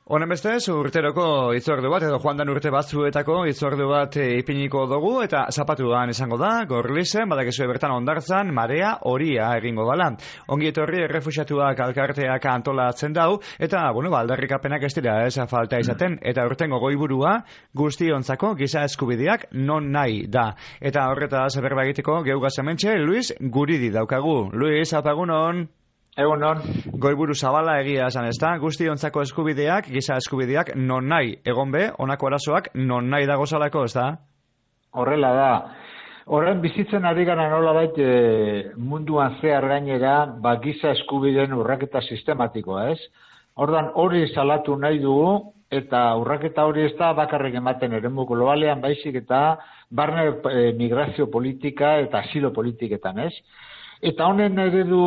Honen bestez, urteroko hitzordu bat, edo joan dan urte batzuetako hitzordu bat ipiniko dugu, eta zapatuan izango da, Gorlizen, badakizue bertan hondartzan, marea horia egingo dala. Ongi etorri errefuxiatuak alkarteak antolatzen dau, eta, aldarrikapenak ez dira, falta izaten, eta urtengo goiburua guztiontzako giza eskubideak non nahi da. Eta horretaz berba egiteko geugaz hementxe, Luis Guridi daukagu. Luis, apagunon. Egunon. Goiburu zabala egia esan ez da, guztiontzako eskubideak, giza eskubideak non nahi, egon be, honako arazoak non nahi dago zalako, ez da? Horrela da. Horren bizitzen ari gara nolabait munduan zehar gainera, giza eskubideen urraketa sistematikoa, ez? Ordan hori salatu nahi dugu, eta urraketa hori ez da bakarrik ematen eremu globalean, baizik eta barne migrazio politika eta asilo politiketan, ez? Eta honen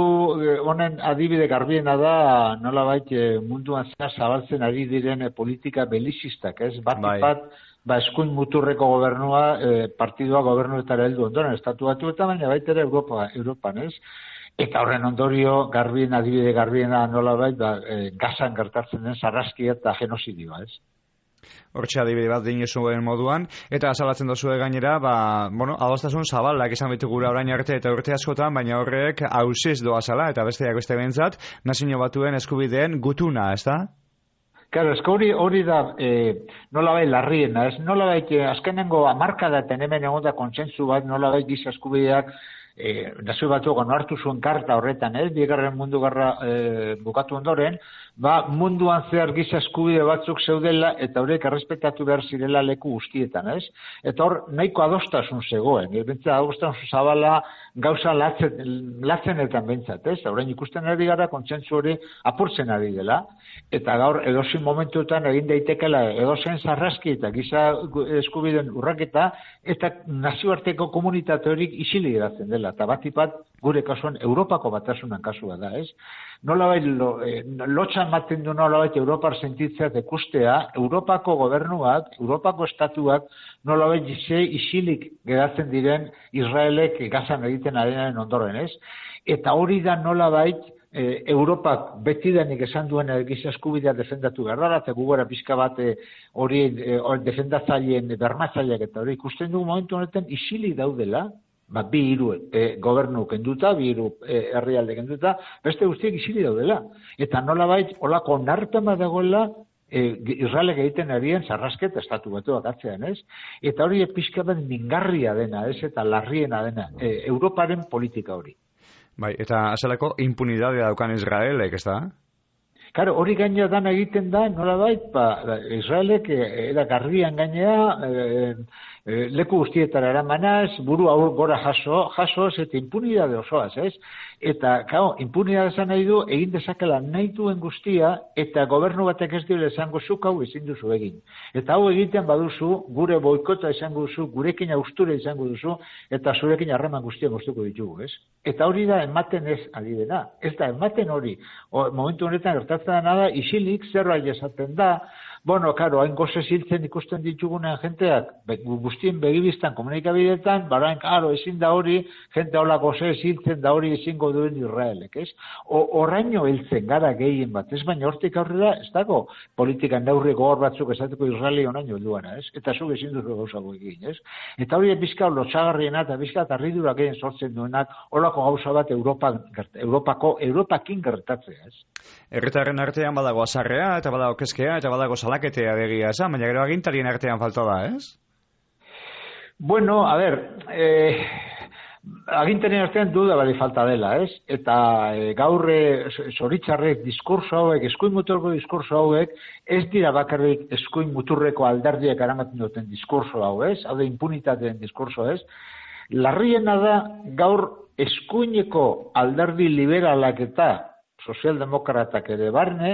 adibide garbiena da nolabait munduan zabaltzen ari diren politika belizistak, ez? Bat eskuin muturreko gobernua, partidua gobernuetara heldu ondoren, estatu batuetan, baina baita ere Europan, ez? Eta horren ondorio adibide garbiena nolabait Gazan gertatzen den sarraskia eta genozidioa, ez? Hortxe adibide bat dinezuen moduan, eta azalatzen dozue gainera, adostasun zabalak izan bitugura orain arte eta urte askotan, baina horrek hausiz doazala, eta besteak beste behintzat, nazio batuen eskubideen gutuna, ez da? Claro, hori da nolabait larriena, ez? Nolabait azkenengo hamarkadaten hemen egon da kontsentsu bat, nolabait giza eskubideak nazio batuak onartu zuen karta horretan, Bigarren Mundu Gerra bukatu ondoren, munduan zehar giza eskubide batzuk zeudela eta horiek errespetatu behar zirela leku guztietan, ez? Eta hor nahiko adostasun zegoen, adostasun zabala gauza latzenetan behintzat, ez? Orain ikusten ari gara kontsentsu hori apurtzen ari dela, eta gaur edozein momentuetan egin daitekela edozein sarraski eta giza eskubideen urraketa, eta nazioarteko komunitate horik isilik geratzen dela, eta batipat gure kasuan Europako batasunan kasua da, ez? Nolabait lotxan ematen du nolabait Europar sentitzeak ikustea, Europako gobernuak, Europako estatuak nolabait isilik geratzen diren Israelek Gazan egiten arenaren ondoren, ez? Eta hori da nolabait Europak betidanik esan duen giza eskubidea defendatu behar dara, eta gugora pixka bat hori defendatzaileen bermatzaileak eta hori ikusten dugu momentu honetan isilik daudela, bi hiru gobernu kenduta, bi hiru herrialde kenduta, beste guztiek isilik daudela. Eta nolabait holako onarpen bat dagoela Israelek egiten arien sarrasket estatu batuak atzean, ez? Eta hori pixka bat mingarria dena, ez? Eta larriena dena, Europaren politika hori. Bai, eta azalako impunidadea daukan Israelek, ez da? Claro, hori gainera dan egiten da, nolabait, Israelek era garbian gainera leku guztietara eramanaz, buru gora jasoz eta impunidade osoaz, ez? Eta, impunidade esan nahi du, egin dezakela nahi duen guztia, eta gobernu batek ez dira esango zuk hau ezin duzu egin. Eta hau egiten baduzu, gure boikota izango duzu, gurekin austura izango duzu, eta zurekin harreman guztia guztuko ditugu, ez? Eta hori da ematen ez ari dena. Ez da ematen hori. Momentu honetan gertatzen da nada, isilik zerbait esaten da, hain goze ziltzen ikusten ditugunean jenteak, guztien begibiztan komunikabideetan, ezin da hori, jente hola goze ziltzen da hori ezingo duen Israelek, ez? Horraino heltzen gara gehien bat, ez? Baina hortik aurrera, ez dago politikan neurri gogor batzuk esateko Israeli honaino helduana, ez? Eta zuk ezin duzu gauzago egin, ez? Eta hori bizka lotxagarriena eta bizka harridura gehien sortzen duenak, holako gauza bat Europakin gertatzea, ez? Herritarren artean badago azarrea, eta badago kezkea, eta badago salaketea begia esan, baina gero agintarien artean falta da, ez? Bueno, a ver, agintarien artean duda bali falta dela, ez? Eta gaur zoritxarrek diskurso hauek, eskuin muturreko diskurso hauek, ez dira bakarrik eskuin muturreko alderdiek aramaten duten diskurso hau, ez? Hau da impunitateen diskurso, ez? Larriena da gaur eskuineko alderdi liberalak eta sozialdemokratak ere barne,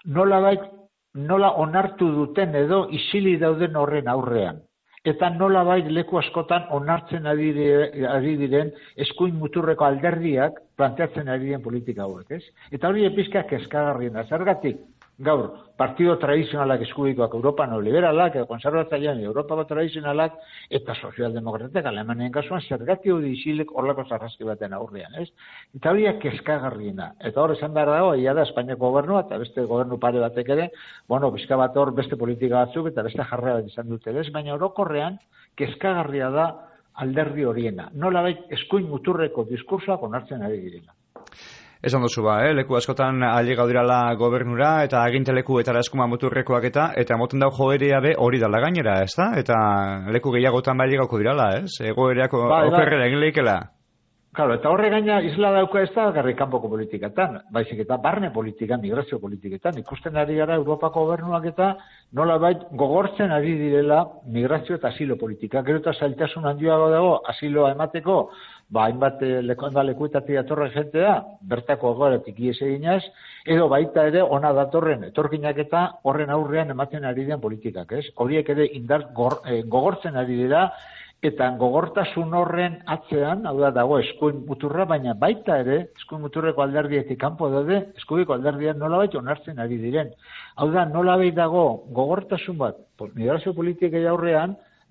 nola onartu duten edo isili dauden horren aurrean. Eta nolabait leku askotan onartzen ari diren eskuin muturreko alderdiak planteatzen ari diren politika hauek, ez? Eta hori epizkak eskagarriena. Zergatik, gaur, partido tradizionalak eskubikoak Europa neoliberalak, konservatzailean Europako tradizionalak, eta sozialdemokratek Alemanian kasuan zergatik hori isilek horlako zarraski baten aurrean, ez? Eta horiak kezkagarriena. Eta hor esan behar dago, ia da Espainiako gobernua, eta beste gobernu pare batek ere, pixka bat hor beste politika batzuk, eta beste jarrera bat izan dute, ez? Baina orokorrean, kezkagarria da alderdi horiena. Nolabait eskuin muturreko diskursoak onartzen ari direla. Esan duzu leku askotan ailegatu dirala gobernura eta aginteleku eskuma muturrekoak eta moten dau joerea be hori dala gainera, ez da? Eta leku gehiagotan ailegatuko dirala, ez? Egoereak okerrela egin lehikela. Claro, eta horre gaina isla dauka ez da garri kanpoko politikatan, baizik eta barne politikan, migrazio politiketan. Ikusten ari gara Europako gobernuak eta nolabait gogortzen ari direla migrazio eta asilo politika. Gero eta zailtasun handiago dago asiloa emateko, hainbat lekuetatik datorren jentea, bertako egoeratik ihes eginaz, edo baita ere ona datorren etorkinak eta horren aurrean ematen ari den politikak, ez? Horiek ere indar gogortzen ari dira, eta gogortasun horren atzean, hau da dago eskuin muturra, baina baita ere, eskuin muturreko alderdietik kanpo daude, eskuiko alderdiak nolabait onartzen ari diren. Hau da, nolabait dago gogortasun bat, migrazio politikei aurrean,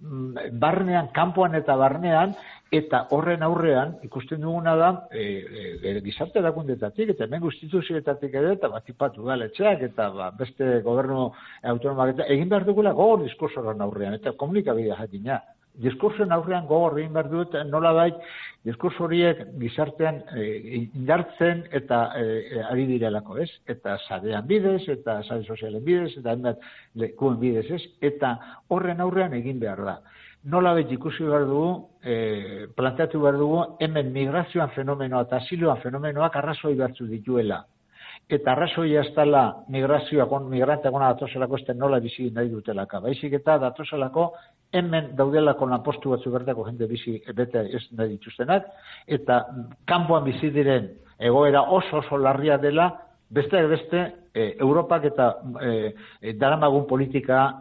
barnean, kanpoan eta barnean, eta horren aurrean, ikusten duguna da, gizarte erakundetatik, eta hemen instituzioetatik ere, eta batipatu udaletxeak, eta beste gobernu autonomak, eta egin behar dugula gogor diskursoran aurrean, eta komunikabidea jakina. Diskursoen aurrean gogor egin behar dut, nolabait, diskurso horiek gizartean indartzen eta ari direlako, ez? Eta sarean bidez, eta sare sozialen bidez, eta hainbat lekuen bidez, ez? Eta horren aurrean egin behar da. Nolabait ikusi behar dugu, planteatu behar dugu, hemen migrazioan fenomenoa eta asiloan fenomenoak arrazoi batzu dituela. Eta arrazoia ez dela migrazioak, migranteak ona datozelako ez nola bizi nahi dutelaka. Baizik eta datozelako hemen daudelako lanpostu batzu bertako jende bizi bete ez nahi dituztenak, eta kanpoan bizi diren egoera oso larria dela, besteak beste Europak eta daramagun politika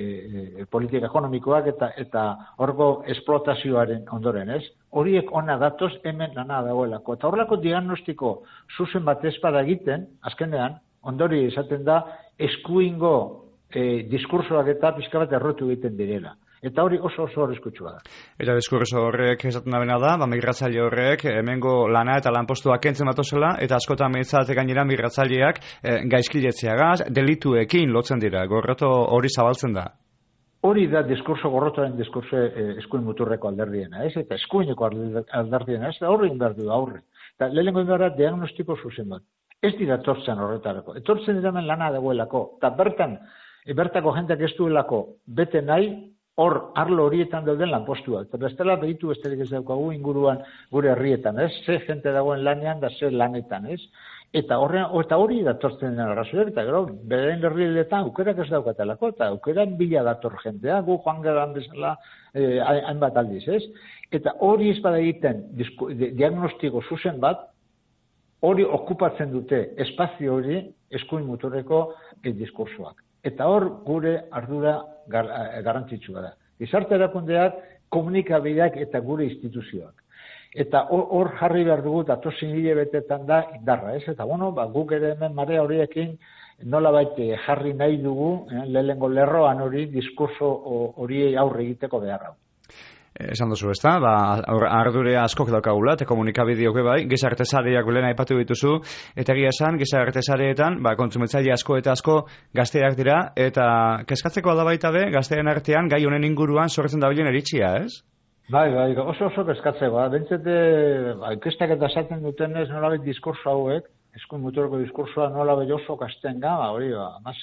ekonomikoak eta horko esplotazioaren ondoren, ez? Horiek ona datoz hemen lana dagoelako. Eta horrelako diagnostiko zuzen bat ez bada egiten, azkenean, ondori esaten da, eskuingo diskursoak eta pixka bat errotu egiten direla. Eta hori oso arriskutsua da. Eta diskurso horrek esaten dabena da, migratzaile horrek hemengo lana eta lanpostuak kentzen batozela, eta askotan mehitzate gainera migratzaileak gaizkiletzeagaz, delituekin lotzen dira, gorroto hori zabaltzen da. Hori da gorrotoaren diskurso eskuin muturreko alderdiena, ez? Eta eskuineko alderdiena, ez? Horri behar du aurre. Eta lehenengo behar diagnostiko zuzen bat. Ez dira etortzen horretarako. Etortzen dira lana dagoelako. Eta bertako jendeak ez duelako bete nahi, hor arlo horietan dauden lanpostuak. Eta bestela behitu besterik ez daukagu inguruan gure herrietan, ez? Ze jente dagoen lanean da ze lanetan, ez? Eta hori datortzen den arrazoiak, eta gero, beren herrietan aukerak ez daukatelako, eta aukeran bila dator jentea, gu joan geran bezala hainbat aldiz, ez? Eta hori ez bada egiten diagnostiko zuzen bat, hori okupatzen dute espazio hori eskuin muturreko diskursoak. Eta hor gure ardura garrantzitsua da. Gizarte erakundeak, komunikabideak eta gure instituzioak. Eta hor jarri behar dugu datozen hilabetetan da indarra, ez? Eta guk ere hemen marea horiekin nolabait jarri nahi dugu, lehengo lerroan hori, diskurso hori aurre egiteko beharra. Esan duzu, ez da? Ardure askok daukagula, eta komunikabideok bai, gizarte sareak belen aipatu dituzu, eta egia esan, gizarte sareetan, kontsumitzaile asko eta asko gazteak dira, eta kezkatzeko da baita be, gazteen artean gai honen inguruan sortzen da bilen eritxia, ez? Bai, oso kezkatzeko, bentsete, inkestak eta esaten dutenez nolabait diskurso hauek, eskuin muturreko diskursoa nolabait oso gaztenga, hori,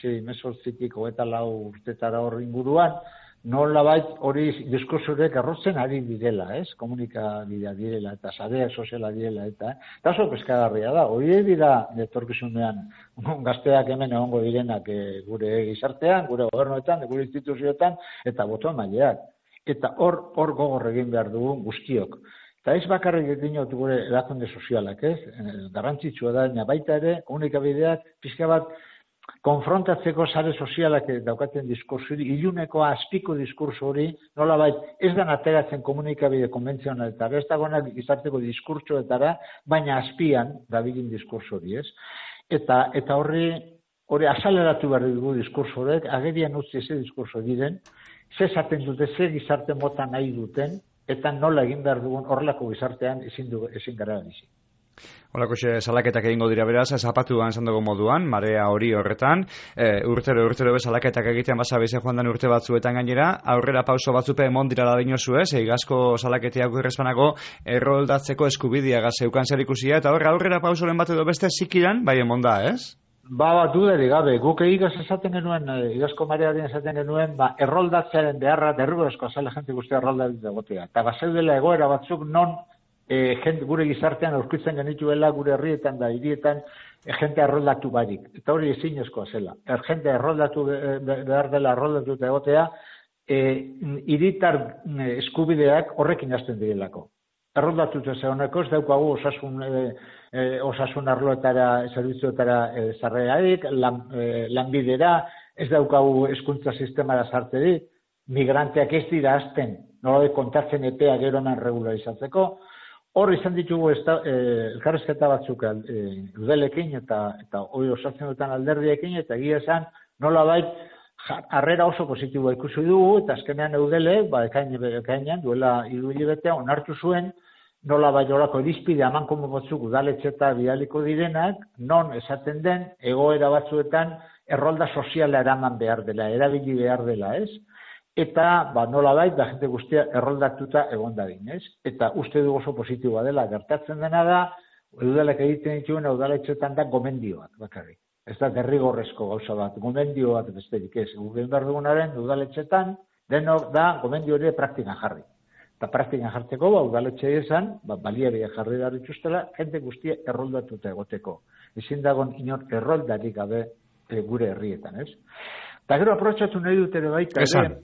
18-24 urtetara hor inguruan, nolabait hori diskursorek errotzen ari direla, ez? Komunikabidea direla eta sareak soziala direla eta oso peskagarria da. Hori dira etorkizunean gazteak hemen egongo direnak gure gizartean, gure gobernuetan, gure instituzioetan eta boto-emaileak. Eta hor gogor egin behar dugu guztiok. Eta ez bakarrik egin gure erakunde sozialak, ez? Garrantzitsua da, baita ere, komunikabideak pixka bat konfrontatzeko sare sozialak daukaten diskurso hori, iluneko azpiko diskurso hori, nolabait ez da ateratzen komunikabide konbentzionaletara, ez dagoenak gizarteko diskurtsoetara, baina azpian dabilin diskurso hori, ez? Eta horri hori azaleratu behar dugu diskurso horrek, agerian utzi ze diskurso diren, ze esaten dute, ze gizarte mota nahi duten, eta nola egin behar dugun horrelako gizartean ezin gara bizi. Holako salaketak egingo dira beraz, zapatuan esan dugu moduan, marea hori horretan, urtero salaketak egiten basa bezen joan den urte batzuetan gainera, aurrera pauso batzupe emon dira da dinozu ez, egazko salaketiak irrezpanako erroldatzeko eskubidiaga zeukan zer ikusia, eta aurrera pausoren bat edo beste zikiran, bai emon da, ez? Dudarik gabe, guk egaz esaten genuen, igazko marearen esaten genuen, erroldatzearen beharra, derrigorezko azale jente guztia erroldatzea gotea. Eta bazeudela egoera batzuk non gure gizartean aurkitzen genituela gure herrietan da hirietan jente erroldatu barik. Eta hori ezinezkoa zela. Jente erroldatu behar dela erroldatu eta egotea, hiritar eskubideak horrekin hasten direlako. Erroldatu eta honeko ez daukagu osasun arloetara, zerbitzuetara zarrearik, lanbidera, ez daukagu hezkuntza sistemara sartzerik, migranteak ez dira hasten, nolabait kontatzen epea gero hemen regularizatzeko. Hor izan ditugu elkarrizketa batzuk udalekin eta hori osatzen duten alderdiekin, eta egia esan nolabait harrera oso positiboa ikusi dugu, eta azkenean eudele, ekainean duela 3 hilabete onartu zuen, nolabait horako irizpide amankomo batzuk udaletxeta bidaliko direnak, non esaten den egoera batzuetan errolda soziala eraman behar dela, erabili behar dela, ez? Eta nolabait da jente guztia erroldatuta egon dadin, ez? Eta uste dugu oso positiboa dela, gertatzen dena da, udalek egiten dituen udaletxetan da gomendioak, bakarrik. Ez da derrigorrezko gauza bat, gomendio bat besterik ez. Gugen behar dugunaren udaletxetan, denok da gomendio hori praktikan jarri. Eta praktikan jartzeko, udaletxe esan, baliabiak jarri behar dituztela, jente guztia erroldatuta egoteko. Ezin dagoen inor erroldarik gabe gure herrietan, ez? Eta gero aprotxatu nahi dut ere baita,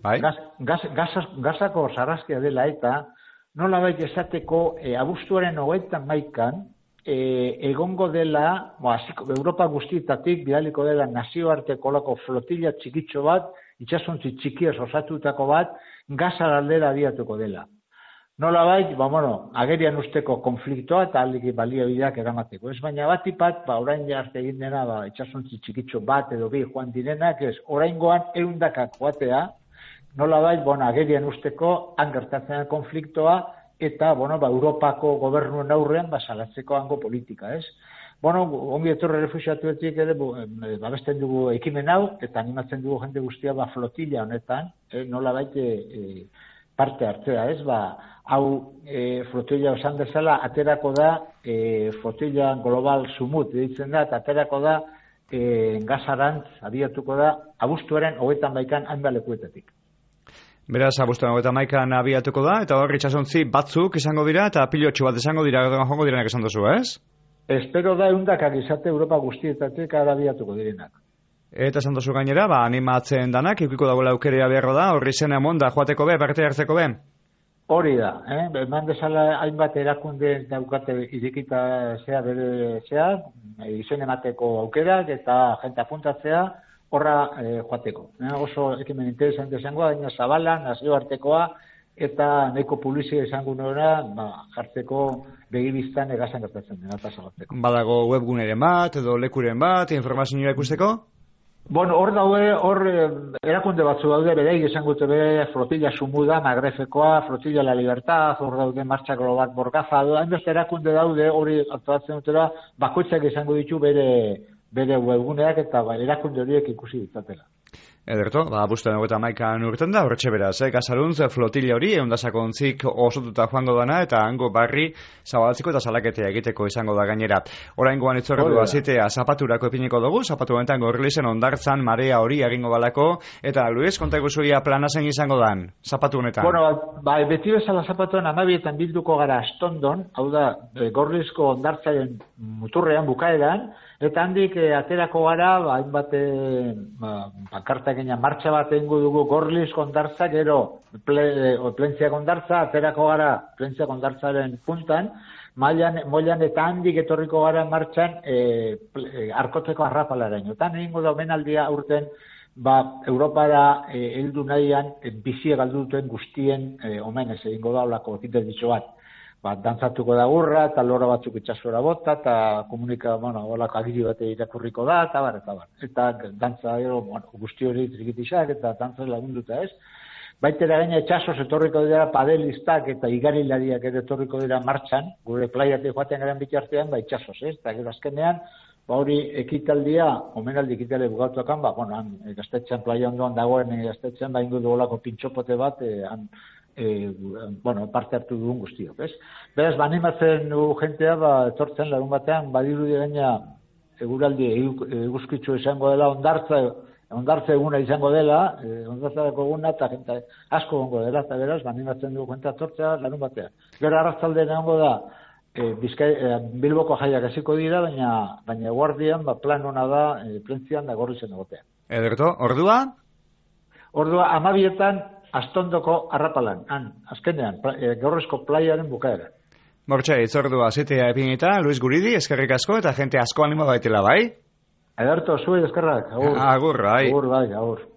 gazako sarrazkia dela eta nolabait esateko abuztuaren 21an egongo dela, Europa guztietatik bidaliko dela nazioarteko lako flotilla txikitxo bat, itxasontzi txikiaz osatutako bat, gazara aldera abiatuko dela. Nolabait, agerian usteko konfliktoa eta aldiki baliabideak eramateko. Ez baina batipat, orain arte egin dena, itxasontzi txikitxo bat edo bi joan direnak, ez oraingoan 100 joatea, nolabait, agerian usteko hangertatzen konfliktoa eta, Europako gobernuen aurrean salatzeko hango politika, ez? Ongi etorri refuxiatuetik ere, babesten dugu ekimen hau, eta animatzen dugu jende guztia flotilla honetan, nolabait parte hartzea, ez? Hau flotilla osan bezala, aterako da, flotilla global sumut, ditzen da, eta aterako da, gazarantz, abiatuko da, abuztuaren 21an hainbat lekuetatik. Beraz, abuztuaren 21an abiatuko da, eta hor itxasontzi batzuk izango dira, eta pilotxu bat izango dira, jongo direnak esan duzu, ez? Espero da 100 izate Europa guztietatik abiatuko direnak. Eta esan duzu gainera, animatzen danak, ikiko dagoela aukerea beharro da, horri zen emon da, joateko be, parte hartzeko be? Hori da, eman bezala hainbat erakunde daukate irekita izen emateko aukerak eta jente apuntatzea horra joateko. Oso ekimen interesante izango, baina zabala, nazioartekoa eta nahiko publizia izango nora jartzeko begibiztan egazan gertatzen dena eta zabatzeko. Badago webguneren bat edo lekuren bat, informazioa ikusteko? Hor erakunde batzu daude bere, izango bere flotilla sumuda, Magrefekoa, flotilla la libertad, hor daude martxa global borgaza, hainbeste erakunde daude hori aktuatzen dutela, bakoitzak izango ditu bere webguneak eta erakunde horiek ikusi ditzatela. Ederto, abuztuaren 21an urten da, horretxe beraz, Gazaruntz flotilla hori, eundasakontzik osotuta joango dana, eta hango barri zabaltzeko eta salaketea egiteko izango da gainera. Oraingoan itzorretu azitea zapaturako epiniko dugu, zapatu honetan Gorlizen hondartzan marea hori egingo balako, eta Luis, konta iguzuia plana zein izango dan, zapatu honetan? Beti bezala zapatuan 12etan bilduko gara Astondon, hau da, Gorlizko hondartzaren muturrean bukaeran, eta handik aterako gara, hainbat pankartak martxa bat egingo dugu Gorlizko hondartza, gero Plentziak hondartza, aterako gara Plentziak hondartzaren puntan, moilan eta handik etorriko gara martxan Arkoteko arrapalaraino. Eta egingo da omenaldia aurten Europara heldu nahian bizia galdu duten guztien omenez egingo da olako ekiten ditxo bat. dantzatuko da gurra, eta lora batzuk itxasora bota, eta olako agiri bate irakurriko da, eta bar. Eta dantza, guzti hori trikitixak, eta dantza lagunduta ez. Baitera gaina itxasoz etorriko dira padelistak eta igarilariak ere etorriko dira martxan, gure plaiatik joatean garen bitartean, itxasoz ez, eta gero azkenean, hori ekitaldia, omenaldi ekitaldia bugatuakan, gaztetxean plaia ondoan dagoen gaztetxean, ingo dugolako pintxopote bat, parte hartu dugun guztiok, ez? Beraz, animatzen dugu jentea, etortzen larun batean, badiru gaina eguraldi eguzkitzu izango dela, ondartza eguna izango dela, ondartzarako eguna, eta jente asko gongo dela, eta beraz, animatzen dugu jentea etortzea larun batean. Gero arratzaldean egongo da, Bilboko jaiak hasiko dira, baina guardian, plan hona da, plentzian da gorri zen egotea. Ederto, ordua? Ordua, 12etan, Astondoko arrapalan, azkenean, gaurrezko plaiaren bukaera. Bortxe, itzordua, zitea epinita, Luis Guridi, eskerrik asko, eta jente asko animo baitela, bai? Ederto, zui eskerrak, agur. Agur, bai. Agur, bai, agur.